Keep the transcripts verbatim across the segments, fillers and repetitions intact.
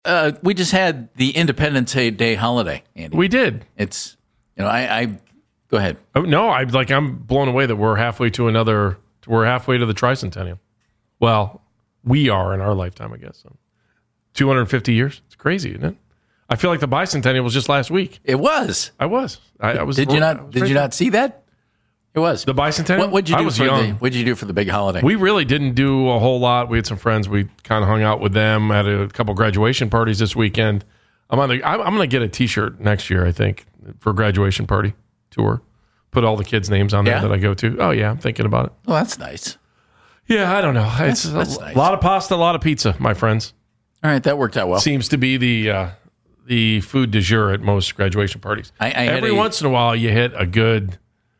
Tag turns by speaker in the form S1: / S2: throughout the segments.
S1: Uh, we just had the Independence Day holiday, Andy.
S2: We did.
S1: It's, you know, I, I go ahead.
S2: Oh, no, I like. I'm blown away that we're halfway to another. We're halfway to the tricentennial. Well, we are in our lifetime, I guess. So two hundred fifty years. It's crazy, isn't it? I feel like the bicentennial was just last week.
S1: It was.
S2: I was. I, I was.
S1: Did you not? Did you not see that? It was
S2: the bicentennial.
S1: What would you do
S2: I was
S1: for
S2: young.
S1: the? What did you do for the big holiday?
S2: We really didn't do a whole lot. We had some friends. We kind of hung out with them. Had a couple graduation parties this weekend. I'm on the. I'm, I'm going to get a T-shirt next year, I think, for graduation party tour. Put all the kids' names on there
S1: Yeah?
S2: that I go to. Oh yeah, I'm thinking about it.
S1: Oh, that's nice.
S2: Yeah, I don't know.
S1: That's,
S2: It's
S1: that's
S2: a
S1: nice.
S2: lot of pasta, a lot of pizza, my friends.
S1: All right, that worked out well.
S2: Seems to be the uh, the food du jour at most graduation parties.
S1: I, I had
S2: Every
S1: a-
S2: once in a while, you hit a good.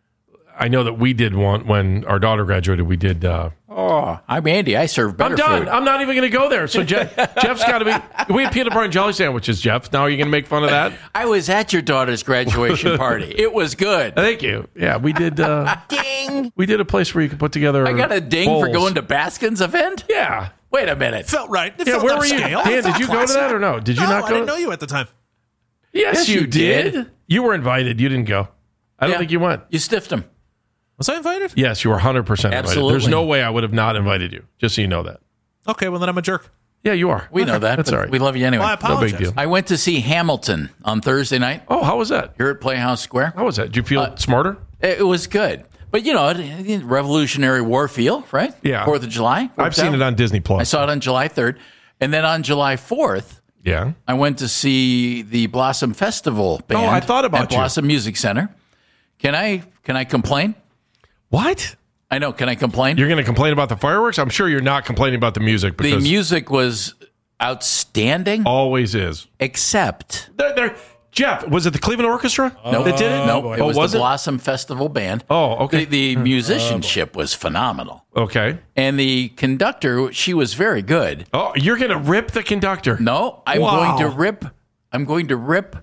S2: I know that we did one when our daughter graduated. We did. Uh,
S1: Oh, I'm Andy. I serve better
S2: I'm done.
S1: food.
S2: I'm not even going to go there. So Jeff, Jeff's got to be. We had peanut butter and jelly sandwiches, Jeff. Now are you going to make fun of that?
S1: I was at your daughter's graduation party. It was good.
S2: Thank you. Yeah, we did. Uh,
S1: Ding!
S2: we did a place where you could put together.
S1: I got a ding
S2: bowls.
S1: for going to Baskin's event?
S2: Yeah.
S1: Wait a minute.
S3: Felt right. It
S2: Yeah.
S3: felt
S2: Where were you?
S3: upscale.
S2: Dan,
S3: It felt
S2: did you go to
S3: classy.
S2: that or no? Did you
S3: No,
S2: not
S3: I
S2: go?
S3: didn't know you at the time.
S2: Yes,
S1: Yes,
S2: you
S1: you
S2: did.
S1: did.
S2: You were invited. You didn't go. I don't
S1: Yeah.
S2: think you went.
S1: You stiffed him.
S3: Was I invited?
S2: Yes, you were one hundred percent invited.
S1: Absolutely.
S2: There's no way I would have not invited you, just so you know that.
S3: Okay, well then I'm a jerk.
S2: Yeah, you are.
S1: We know that.
S2: That's
S1: but
S2: all right.
S1: We love you anyway.
S3: Well, I
S2: No
S3: apologize.
S2: big deal.
S1: I went to see Hamilton on Thursday night
S2: Oh, how was that?
S1: here at Playhouse Square.
S2: How was that? Did you feel
S1: Uh,
S2: smarter?
S1: It it was good. But, you know, it- it- Revolutionary War feel, right?
S2: Yeah.
S1: Fourth of July.
S2: I've
S1: worked
S2: seen
S1: out.
S2: it on Disney Plus.
S1: I saw it on July third. And then on July fourth,
S2: Yeah.
S1: I went to see the Blossom Festival band.
S2: Oh, I thought about
S1: at
S2: you.
S1: Blossom Music Center. Can I can I complain?
S2: What?
S1: I know. Can I complain?
S2: You're going to complain about the fireworks? I'm sure you're not complaining about the music
S1: the
S2: because
S1: music was outstanding,
S2: always is.
S1: except
S2: They're, they're, Jeff, was it the Cleveland Orchestra
S1: no,
S2: that did it?
S1: No, it
S2: oh,
S1: was,
S2: was
S1: the
S2: it?
S1: Blossom Festival band.
S2: Oh, okay.
S1: The, the musicianship was phenomenal,
S2: Okay.
S1: and the conductor, she was very good.
S2: Oh, you're going to rip the conductor.
S1: No, I'm
S2: Wow.
S1: going to rip. I'm going to rip.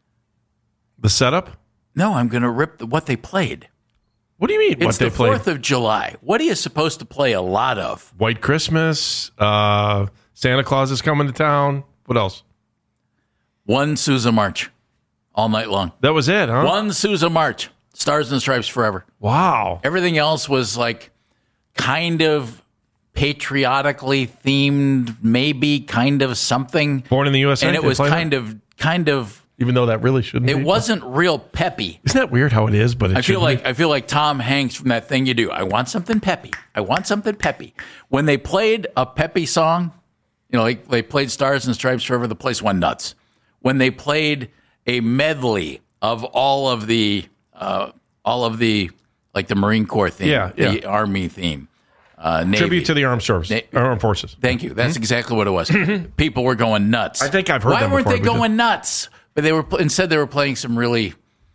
S2: The setup?
S1: No, I'm going to rip the, what they played.
S2: What do you mean?
S1: It's
S2: what they
S1: the
S2: played?
S1: Fourth of July. What are you supposed to play a lot of?
S2: White Christmas. Uh, Santa Claus is coming to town. What else?
S1: One Sousa March, all night long.
S2: That was it, huh?
S1: One Sousa March, Stars and Stripes Forever.
S2: Wow.
S1: Everything else was like kind of patriotically themed, maybe kind of something.
S2: Born in the U S A.
S1: And it
S2: they
S1: was
S2: play that?
S1: kind of, kind of.
S2: Even though that really shouldn't
S1: It
S2: be.
S1: wasn't real peppy.
S2: Isn't that weird how it is? But it
S1: I feel
S2: shouldn't
S1: like
S2: be?
S1: I feel like Tom Hanks from that thing you do. I want something peppy. I want something peppy. When they played a peppy song, you know, like they played Stars and Stripes Forever, the place went nuts. When they played a medley of all of the, uh, all of the, like the Marine Corps theme,
S2: Yeah,
S1: the
S2: yeah.
S1: Army theme, uh, Navy.
S2: Tribute to the armed services,
S1: Na-
S2: armed forces.
S1: Thank you. That's exactly what it was. People were going nuts.
S2: I think I've heard
S1: Why
S2: them
S1: weren't
S2: before.
S1: they
S2: We did-
S1: going nuts? But they were pl- instead they were playing some really,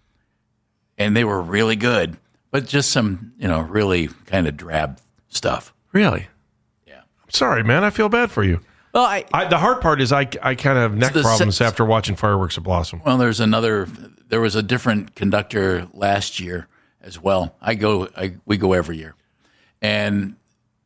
S1: and they were really good, but just some you know really kind of drab stuff.
S2: Really?
S1: Yeah.
S2: I'm sorry, man. I feel bad for you.
S1: Well, I
S2: I, the hard part is I, I kind of have neck
S1: the
S2: problems
S1: se-
S2: after watching fireworks at Blossom.
S1: well, there's another. There was a different conductor last year as well. I go. I we go every year, and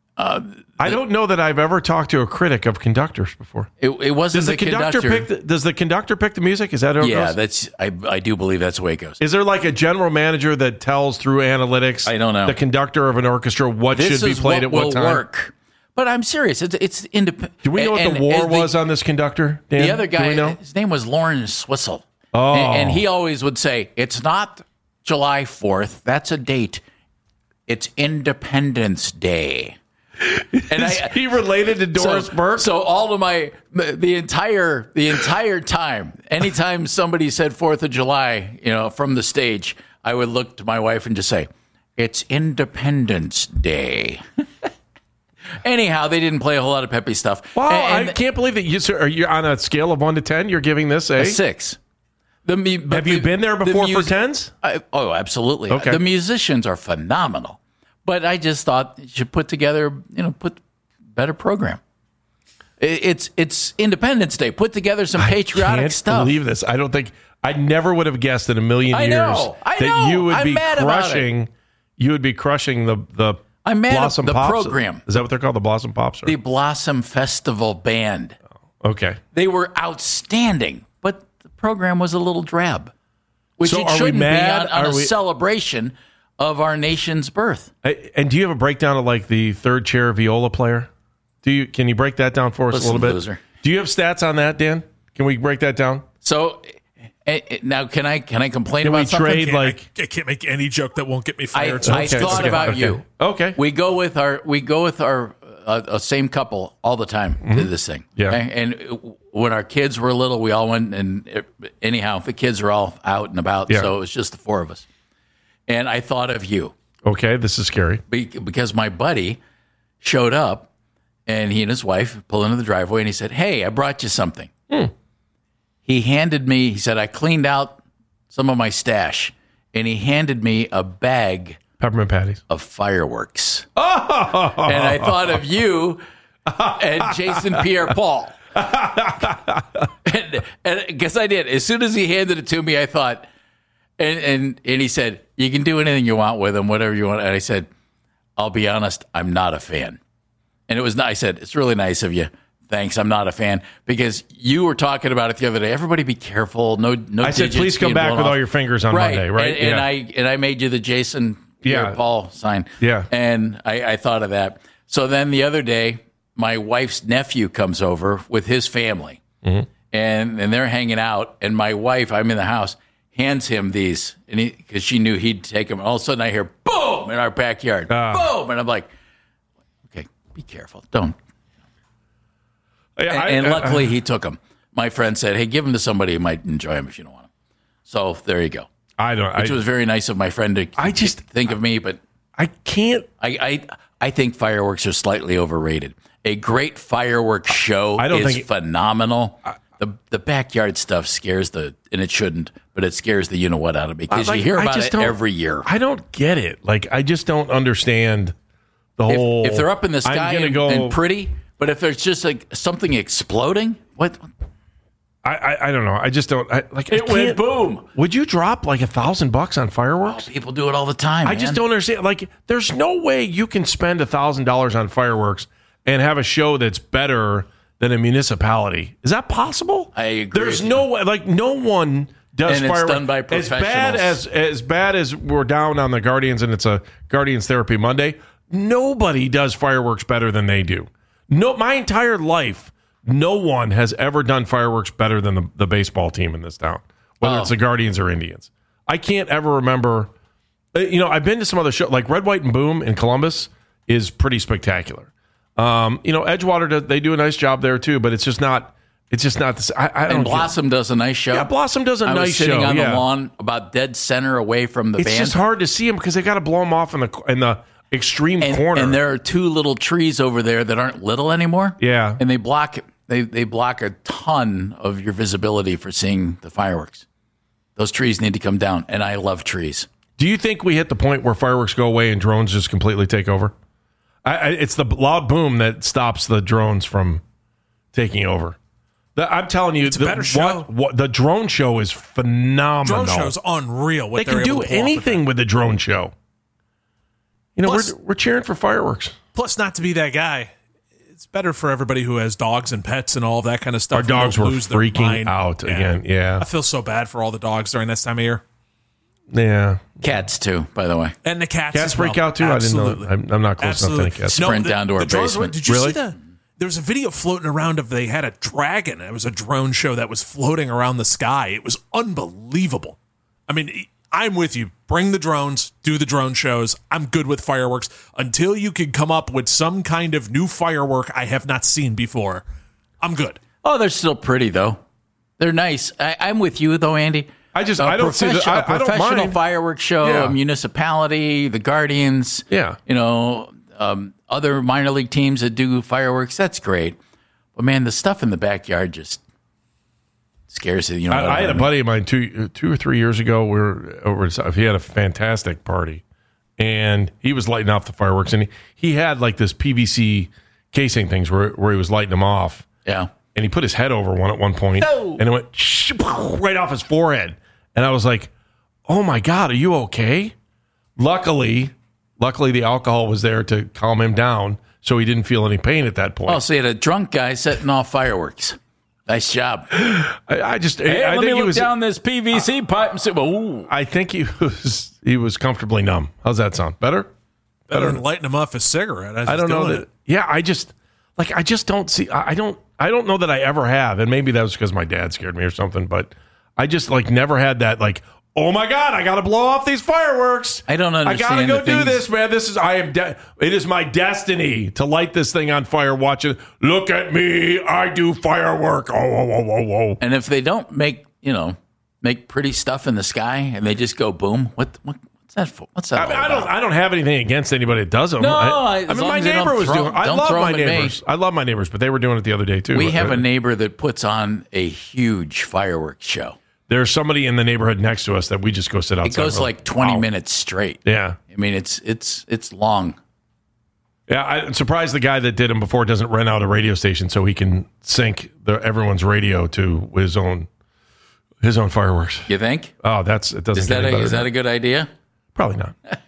S2: I don't know that I've ever talked to a critic of conductors before.
S1: it, it wasn't
S2: Does the,
S1: the,
S2: conductor, pick? The, does the conductor pick the music? Is that how it
S1: Yeah,
S2: goes?
S1: that's. I I do believe that's the way it goes.
S2: Is there like a general manager that tells through analytics?
S1: I don't know.
S2: The conductor of an orchestra what
S1: This
S2: should be
S1: is
S2: played
S1: what
S2: at what
S1: will
S2: time?
S1: work. But I'm serious. It's it's independent.
S2: Do we know what the war was on this conductor? Dan?
S1: The other
S2: Do
S1: guy,
S2: we know?
S1: his name was Lawrence Swissel.
S2: Oh.
S1: And, and he always would say, it's not July fourth. That's a date. It's Independence Day. And
S2: Is he related to Doris
S1: so,
S2: Burke?
S1: So all of my, the entire, the entire time, anytime somebody said fourth of July, you know, from the stage, I would look to my wife and just say, it's Independence Day. Anyhow, they didn't play a whole lot of peppy stuff.
S2: Wow,
S1: And-
S2: I can't believe that you sir, are you on a scale of one to ten. You're giving this a,
S1: a six. The, mu- but
S2: Have you
S1: the-
S2: been there
S1: the
S2: before
S1: mus-
S2: for tens?
S1: I, oh, absolutely.
S2: Okay.
S1: The musicians are phenomenal, but I just thought you should put together, you know, put better program. It, it's it's Independence Day. Put together some patriotic
S2: Can't
S1: stuff.
S2: believe this. I don't think I never would have guessed in a million
S1: I
S2: years
S1: know. I
S2: that
S1: know.
S2: you would
S1: I'm
S2: be
S1: mad about it.
S2: crushing. You would be crushing the the
S1: I'm mad at
S2: Blossom
S1: the
S2: Pops.
S1: program.
S2: Is that what they're called? The Blossom Pops? Or?
S1: The Blossom Festival Band.
S2: Okay.
S1: They were outstanding, but the program was a little drab, which
S2: So
S1: it
S2: are we
S1: shouldn't
S2: mad?
S1: be on, on
S2: Are
S1: a
S2: we-
S1: celebration of our nation's birth.
S2: I- And do you have a breakdown of like the third chair viola player? Do you? Can you break that down for us
S1: Listen,
S2: a little bit?
S1: loser.
S2: Do you have stats on that, Dan? Can we break that down?
S1: So eh, eh, now, can I can I complain
S2: Can we
S1: about something?
S2: trade
S3: Can't-
S2: like?
S3: I, I can't make any joke that won't get me
S1: I,
S3: fired. so
S1: I
S3: it's just-
S1: thought
S2: okay,
S1: about
S2: okay.
S1: you.
S2: Okay.
S1: We go with our we go with our uh, uh, same couple all the time to this thing.
S2: Mm-hmm. Yeah.
S1: okay? And uh, when our kids were little, we all went. And uh, anyhow, the kids are all out and about,
S2: Yeah.
S1: so it was just the four of us. And I thought of you
S2: Okay, this is scary.
S1: be- because my buddy showed up, and he and his wife pull into the driveway, and he said, "Hey, I brought you something."
S2: Hmm.
S1: He handed me. He said, "I cleaned out some of my stash," and he handed me a bag
S2: Peppermint patties.
S1: of fireworks. Oh! And I thought of you and Jason Pierre-Paul. and because I did. As soon as he handed it to me, I thought, and, and, and he said, "You can do anything you want with them, whatever you want." And I said, "I'll be honest, I'm not a fan." And it was nice. I said, "It's really nice of you. Thanks, I'm not a fan." Because you were talking about it the other day. Everybody be careful. No, no.
S2: I said,
S1: digits
S2: please come
S1: being
S2: back
S1: blown
S2: with
S1: off.
S2: all your fingers on
S1: right.
S2: Monday, right?
S1: And, and
S2: Yeah.
S1: I and I made you the Jason
S2: Yeah.
S1: Pierre-Paul sign.
S2: Yeah.
S1: And I, I thought of that. So then the other day, my wife's nephew comes over with his family,
S2: Mm-hmm.
S1: and and they're hanging out. And my wife, I'm in the house, hands him these, and he because she knew he'd take them. All of a sudden, I hear boom in our backyard,
S2: Ah.
S1: boom, and I'm like, okay, be careful, don't.
S2: Yeah, I-
S1: And
S2: I-
S1: luckily, he took them. My friend said, "Hey, give them to somebody who might enjoy them if you don't want them." So there you go.
S2: I don't.
S1: Which
S2: I,
S1: was very nice of my friend to
S2: I just-
S1: think of me, but
S2: I can't.
S1: I, I I think fireworks are slightly overrated. A great fireworks show
S2: I don't
S1: is
S2: think-
S1: phenomenal. the The backyard stuff scares the, and it shouldn't, but it scares the you know what out of me because
S2: Like,
S1: you hear
S2: I
S1: about
S2: just
S1: it
S2: don't-
S1: every year.
S2: I don't get it. Like I just don't understand the whole.
S1: If, if they're up in the
S2: I'm
S1: sky
S2: gonna
S1: and,
S2: go,
S1: and pretty, but if there's just like something exploding, what?
S2: I, I I don't know. I just don't. I, like
S1: It
S2: I
S1: went
S2: can't-
S1: boom.
S2: Would you drop like a thousand bucks on fireworks?
S1: People do it all the time.
S2: I just
S1: man.
S2: don't understand. Like, there's no way you can spend a thousand dollars on fireworks and have a show that's better than a municipality. Is that possible?
S1: I agree
S2: There's
S1: with
S2: no way. Like, no one does
S1: And it's
S2: fireworks
S1: done by
S2: as bad as
S1: professionals.
S2: as bad as we're down on the Guardians and it's a Guardians Therapy Monday. Nobody does fireworks better than they do. No, my entire life, no one has ever done fireworks better than the, the baseball team in this town, whether
S1: Oh.
S2: it's the Guardians or Indians. I can't ever remember. uh, You know, I've been to some other shows, like Red, White, and Boom in Columbus is pretty spectacular. Um, you know, Edgewater, does- they do a nice job there too, but it's just not. It's just not the same. I, I don't
S1: And
S2: get-
S1: Blossom does a nice show.
S2: Yeah, Blossom does a
S1: I
S2: nice
S1: was sitting
S2: show.
S1: on
S2: yeah.
S1: the lawn about dead center away from the
S2: It's
S1: band.
S2: just hard to see them because they got to blow them off in the in the extreme
S1: and,
S2: corner.
S1: and there are two little trees over there that aren't little anymore.
S2: Yeah.
S1: and they block they they block a ton of your visibility for seeing the fireworks. Those trees need to come down, and I love trees.
S2: Do you think we hit the point where fireworks go away and drones just completely take over? I, I, it's the loud boom that stops the drones from taking over. The, I'm telling you,
S3: It's a
S2: the,
S3: better show.
S2: What, what, the drone show is phenomenal.
S3: Drone show's unreal. What
S2: They
S3: they're
S2: can
S3: able
S2: do
S3: to pull off with
S2: anything with the drone show. You know,
S3: Plus-
S2: we're we're cheering for fireworks.
S3: that. Plus, not to be that guy. It's better for everybody who has dogs and pets and all of that kind of stuff.
S2: Our
S3: who
S2: dogs
S3: don't
S2: were
S3: lose their
S2: freaking
S3: mind.
S2: out
S3: Yeah.
S2: again. Yeah,
S3: I feel so bad for all the dogs during this time of year.
S2: yeah.
S1: Cats too, by the way.
S3: And the cats.
S2: Cats
S3: as
S2: freak
S3: well.
S2: out too.
S3: Absolutely.
S2: I didn't know. I'm, I'm not close
S3: Absolutely.
S2: enough to any cats.
S1: Sprint
S3: the-
S1: down to our
S3: the drones
S1: basement.
S3: were- Did you
S2: Really?
S3: see the? There was a video floating around of they had a dragon. It was a drone show that was floating around the sky. It was unbelievable. I mean, I'm with you. Bring the drones, do the drone shows. I'm good with fireworks until you can come up with some kind of new firework I have not seen before. I'm good.
S1: Oh, they're still pretty though. They're nice. I, I'm with you though, Andy.
S2: I just
S1: A
S2: I don't see the,
S1: profession-
S2: I,
S1: a
S2: I don't
S1: professional
S2: mind.
S1: fireworks show,
S2: Yeah.
S1: a municipality, the Guardians.
S2: Yeah.
S1: you know, um, other minor league teams that do fireworks. That's great. But man, the stuff in the backyard just scares you. You know,
S2: I, I had a buddy of mine two two or three years ago. We were over. He had a fantastic party, and he was lighting off the fireworks, and he, he had like this P V C casing things where where he was lighting them off,
S1: Yeah.
S2: and he put his head over one at one point,
S1: No.
S2: and it went sh- right off his forehead, and I was like, "Oh my God, are you okay?" Luckily, luckily the alcohol was there to calm him down, so he didn't feel any pain at that point.
S1: Oh, so you had a drunk guy setting off fireworks. Nice job.
S2: I, I just
S1: Hey,
S2: I
S1: let
S2: think
S1: me
S2: he
S1: look
S2: was
S1: down this P V C pipe and say, "Ooh."
S2: I think he was he was comfortably numb. How's that sound? Better?
S3: Better than lighting him off his cigarette. as
S2: I
S3: he's
S2: don't know
S3: doing
S2: that.
S3: it.
S2: Yeah, I just like I just don't see. I, I don't. I don't know that I ever have, and maybe that was because my dad scared me or something. But I just like never had that. Like, oh my god, I got to blow off these fireworks.
S1: I don't
S2: I
S1: understand
S2: gotta go
S1: the
S2: do
S1: things-
S2: this, man. This is I am. De- it is my destiny to light this thing on fire. Watch it. Look at me. I do firework. Oh, oh, oh, oh, oh.
S1: And if they don't make, you know, make pretty stuff in the sky and they just go boom, what, what what's that for? What's that
S2: I, mean,
S1: all
S2: I don't.
S1: about?
S2: I don't have anything against anybody that does them.
S1: No,
S2: I,
S1: I-
S2: I
S1: as
S2: mean,
S1: long
S2: my
S1: as they
S2: neighbor
S1: don't
S2: was
S1: throw-
S2: doing. I
S1: don't
S2: love
S1: throw
S2: my
S1: 'em at me.
S2: neighbors. I love my neighbors, but they were doing it the other day too.
S1: We have
S2: Uh,
S1: a neighbor that puts on a huge fireworks show.
S2: There's somebody in the neighborhood next to us that we just go sit outside.
S1: It goes
S2: and go,
S1: like twenty
S2: wow.
S1: minutes straight.
S2: Yeah,
S1: I mean, it's it's it's long.
S2: yeah. I'm surprised the guy that did him before doesn't rent out a radio station so he can sync the, everyone's radio to his own his own fireworks.
S1: You think?
S2: Oh, that's it. Doesn't
S1: Is
S2: get
S1: that
S2: any
S1: a,
S2: better
S1: is
S2: than
S1: that a good idea?
S2: Probably not.